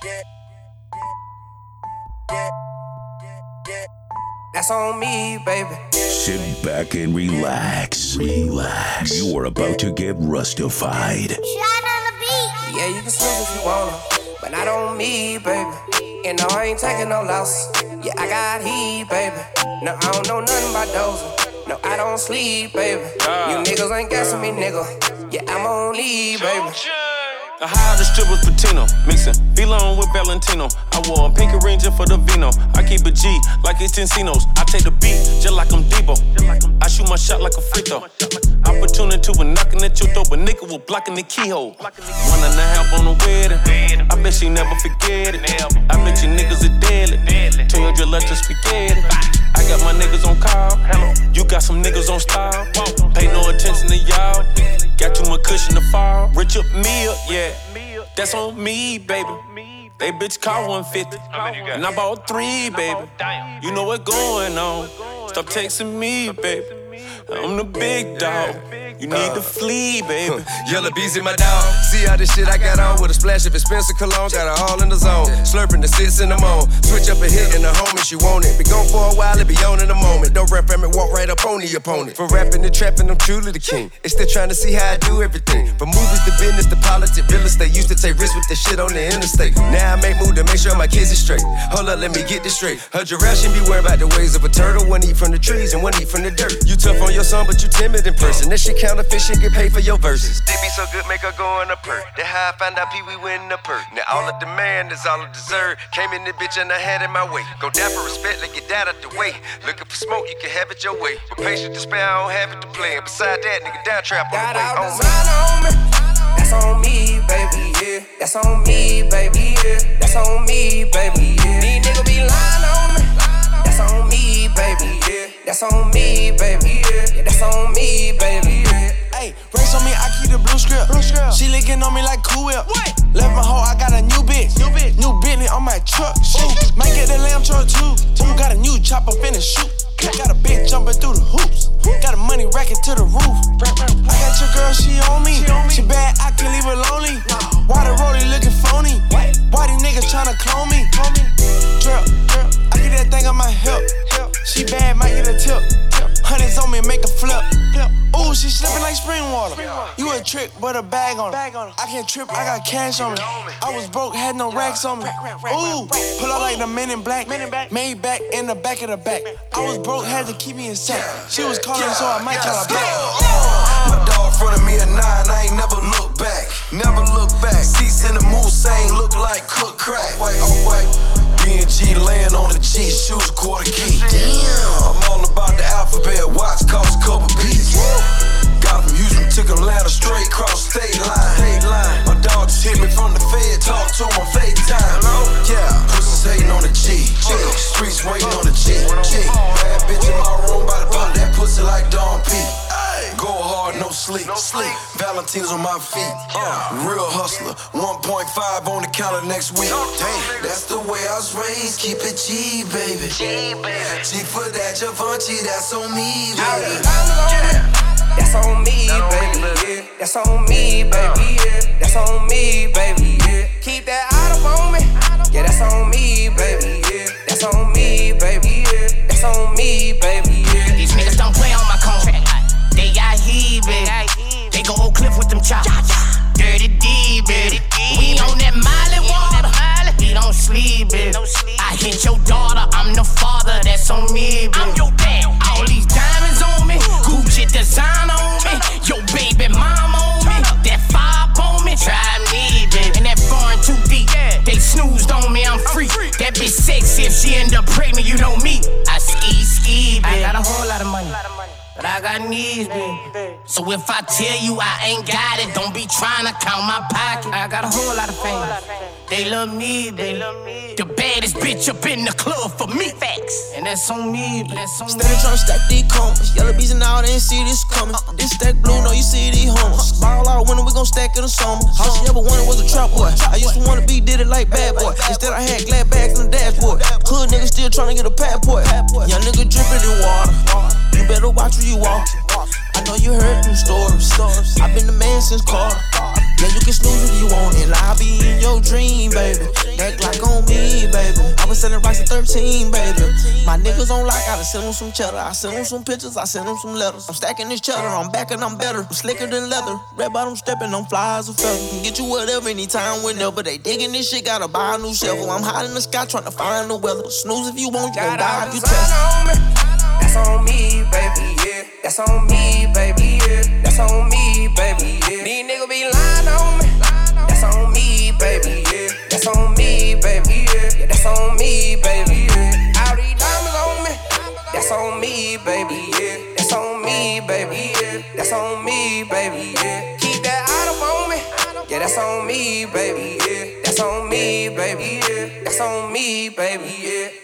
That's on me, baby. Sit back and relax. Relax. You are about to get rustified. Shine on the beat. Yeah, you can snooze if you wanna, but not on me, baby. And no, I ain't taking no loss. Yeah, I got heat, baby. No, I don't know nothing about dozing. No, I don't sleep, baby. You niggas ain't guessing me, nigga. Yeah, I'm on leave, baby. I hired the strippers Patino, mixing Vlone with Valentino. I wore a pink Ranger for the vino. I keep a G like it's Encinos. I take the beat just like I'm Debo. I shoot my shot like a free throw. Opportunity when knocking at your door, but nigga was blocking the keyhole. 1.5 on the wedding. I bet she never forget it. I bet you niggas are deadly. Tell your let spaghetti. I got my niggas on call. You got some niggas on style. Pay no attention to y'all. Got too much cushion to fall. Rich up me up, yeah. That's on me, baby. They bitch call 150. And I bought 3, baby. You know what going on. Stop texting me, baby. I'm the big dog. You need to flee, baby. Yellow bees in my dog. See how this shit I got on with a splash of expensive cologne. Got it all in the zone. Slurping the sits in the moan. Switch up a hit and the homie, she want it. Be gone for a while, it be on in a moment. Don't rap from it, walk right up on the opponent. From rapping to trapping, I'm truly the king. They still trying to see how I do everything. From movies to business to politics, real estate. Used to take risks with the shit on the interstate. Now I make move to make sure my kids are straight. Hold up, let me get this straight. Her giraffe shouldn't be worried about the ways of a turtle. One eat from the trees and one eat from the dirt. You tough on your son, but you timid in person. That shit counterfeit, shit get paid for your verses. They be so good, make her go in a perk. That how I found out Pee-wee winning a perk. Now all of demand is all I deserve. Came in this bitch and I had it my way. Go down for respect, let get that out the way. Looking for smoke, you can have it your way. But patience to spare, I don't have it to play. And beside that, nigga, down trap on Got the way. all designer on me. That's on me, baby, yeah. That's on me, baby, yeah. That's on me, baby, yeah. These niggas be lying on me. That's on me, baby, yeah. That's on me, baby, yeah. That's on me, baby, yeah. Hey, race on me, I keep the blue script. She licking on me like Cool Whip. Left my hoe, I got a new bitch. New Bentley on my truck. Ooh, might get the lamb truck too. Ooh, got a new chopper finna shoot. Got a bitch jumping through the hoops. Got a money racket to the roof. I got your girl, she on me. She bad, I can leave her lonely. Why the rollie looking phony? Why these niggas tryna clone me? Drip, I get that thing on my hip. She bad, might get a tip. Hundreds on me, make a flip. Ooh, she slipping like spring water. You a trick, but a bag on her. I can't trip, I got cash on me. I was broke, had no racks on me. Ooh, pull up like the Men in Black. Made back in the back of the back. I was broke, had to keep me in sight. She was calling, so I might call her back. My dog in front of me at 9, I ain't never look back. Never look back. Seats in the Mulsanne look like cook crack. White. B&G laying on the G, shoes a quarter key. Damn, I'm all about the alphabet, watch cost a couple P's. Got from Houston, took Atlanta straight cross state line. My dog just hit me from the Fed, talk to him on FaceTime. Yeah, pussies hating on the G. Streets waiting on the G. Bad bitch in my room, bout to pop that pussy like Don P. Go hard, no sleep. Valentine's on my feet. Real hustler, 1.5 on the counter next week. That's the way I was raised. Keep it G, baby. G for that Givenchy, that's on me, baby. That's on me, baby, yeah. That's on me, baby, yeah. That's on me, baby, yeah. Keep that item on me. Yeah, that's on me, baby, yeah. That's on me, baby, yeah. That's on me, baby, yeah. These niggas don't play on my contract. They got heat, baby. They go Oak Cliff with them chops. Dirty D, baby. We on that Miley water. We don't sleep, baby. I hit your daughter, I'm the father. That's on me, baby. I'm your dad. All these diamonds on me. Gucci design on me. Your baby mama on me. That 5 on me. Try me, baby. And that foreign too deep. They snoozed on me, I'm free. That bitch sexy, if she end up pregnant, you know me. I ski, baby. I got a whole lot of money. But I got needs, baby. So if I tell you I ain't got it, don't be trying to count my pocket. I got a whole lot of fame. They love me, baby. The baddest bitch up in the club for me. Facts. And that's on me, baby. Steady tryna stack these commas. Yellow bees and all, they ain't see this coming. This stack blue, no, you see these homers. Ball out winter, we gon' stack in the summer. All she ever wanted was a trap boy. I used to wanna be, did it like bad boy. Instead I had glad bags in the dashboard. Hood nigga still tryna get a passport. Young nigga drippin' in water. You better watch where you walk. I know you heard them stories. I've been the man since Carter. Yeah, you can snooze if you want, and I'll be in your dream, baby. That was selling rice at 13, baby. My niggas on lock, I done send them some cheddar. I send them some pictures, I send them some letters. I'm stacking this cheddar, I'm back and I'm better. I'm slicker than leather, red bottom stepping on flies or feather. Can get you whatever, anytime, whenever. They digging this shit, gotta buy a new shovel. I'm high in the sky trying to find the weather. Snooze if you want, you gon' die if you test. That's on me, baby, yeah. That's on me, baby, yeah. That's on me, baby, yeah. These niggas be lying on me. That's on me, baby, yeah. That's on me, baby, yeah. That's on me, baby, yeah. All these diamonds on me. That's on me, baby, yeah. That's on me, baby, yeah. That's on me, baby, yeah. Keep that item on me. Yeah, that's on me, baby, yeah. That's on me, baby, yeah. That's on me, baby, yeah.